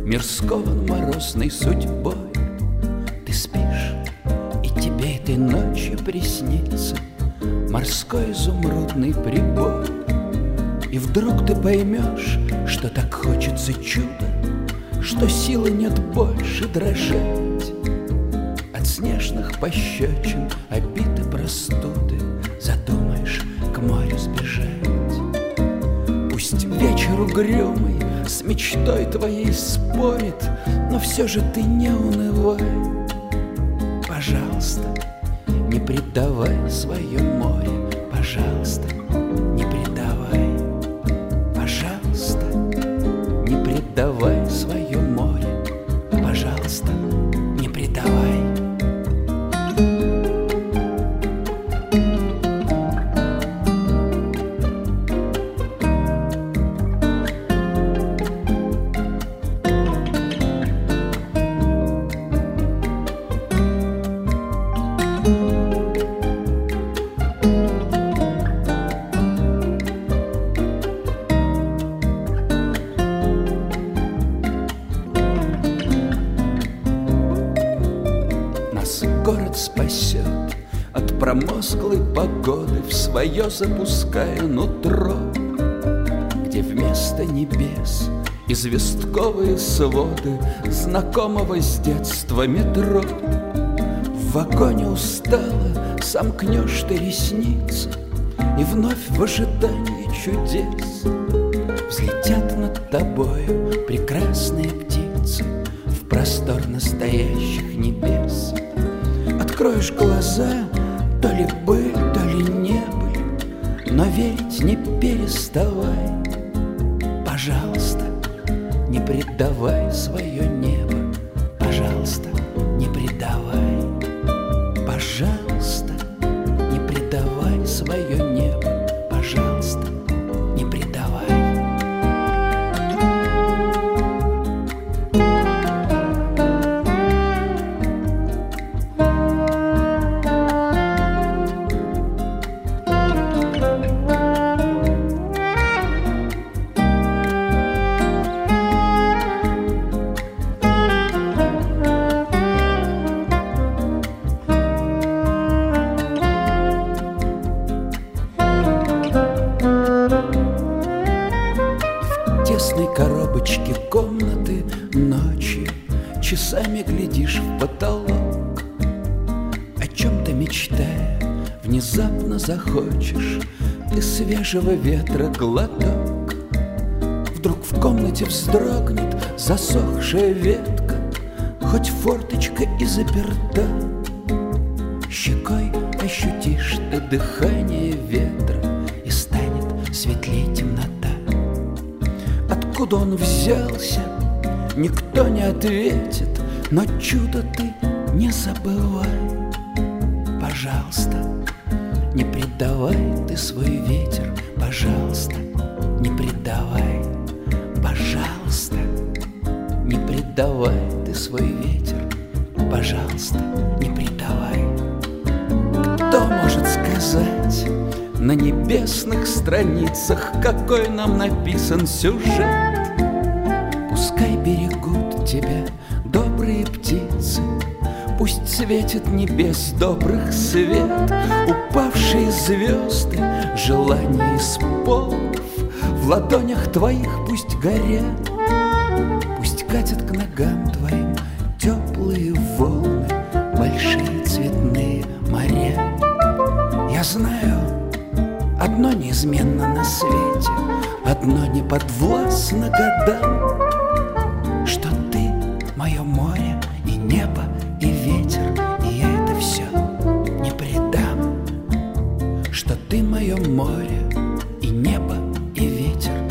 Мир скован морозной судьбой. Ты спишь, и тебе этой ночью приснится морской изумрудный прибой. И вдруг ты поймешь, что так хочется чуда, что силы нет больше дрожать от снежных пощечин, обид и простуды. Задумаешь к морю сбежать. Пусть вечер угрюмый с мечтой твоей спорит, но все же ты не унывай. Пожалуйста, не предавай свое море. Пожалуйста, не предавай. Пожалуйста, не предавай свое море. Пожалуйста, не предавай. Город спасет от промозглой погоды, в свое запуская нутро, где вместо небес известковые своды знакомого с детства метро. В вагоне устало сомкнешь ты ресницы, и вновь в ожидании чудес взлетят над тобою прекрасные птицы в простор настоящих небес. Откроешь глаза, то ли быль, то ли не быль, но верить не переставай. Пожалуйста, не предавай свое небо. Пожалуйста, не предавай. Пожалуйста, не предавай свое небо. Пожалуйста, не предавай. Тесной коробочке комнаты ночью часами глядишь в потолок, о чем-то мечтая, внезапно захочешь ты свежего ветра глоток. Вдруг в комнате вздрогнет засохшая ветка, хоть форточка и заперта. Щекой ощутишь ты дыхание ветра, и станет светлее темнота. Откуда он взялся, никто не ответит, но чудо ты не забывай. Пожалуйста, не предавай ты свой ветер. Пожалуйста, не предавай. Пожалуйста, не предавай ты свой ветер. Пожалуйста, не предавай. Кто может сказать на небесных страницах, какой нам написан сюжет? Пускай берегут тебя добрые птицы, пусть светит небес добрых свет, упавшие звезды, желания исполнив, в ладонях твоих пусть горят, пусть катят к ногам твоим теплые волны, большие цветные моря. Я знаю, одно неизменно на свете, одно не подвластно годам, что ты мое море и небо и ветер, и я это все не предам. Что ты мое море и небо и ветер,